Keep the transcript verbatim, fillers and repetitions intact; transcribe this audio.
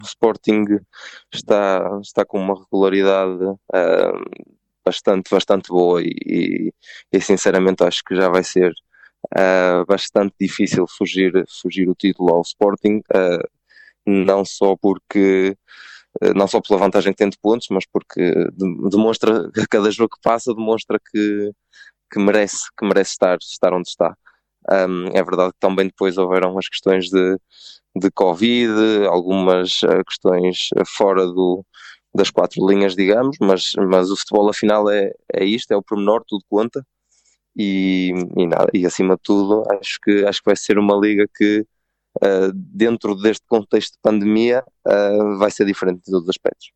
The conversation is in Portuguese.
o Sporting está, está com uma regularidade uh, bastante, bastante boa e, e, e sinceramente acho que já vai ser uh, bastante difícil fugir, fugir o título ao Sporting, uh, não só porque não só pela vantagem que tem de pontos, mas porque demonstra, a cada jogo que passa demonstra que, que merece, que merece estar, estar onde está. Um, é verdade que também depois houveram as questões de, de Covid, algumas uh, questões fora do, das quatro linhas, digamos, mas, mas o futebol afinal é, é isto, é o pormenor, tudo conta, e, e, nada, e acima de tudo acho que, acho que vai ser uma liga que uh, dentro deste contexto de pandemia uh, vai ser diferente de todos os aspectos.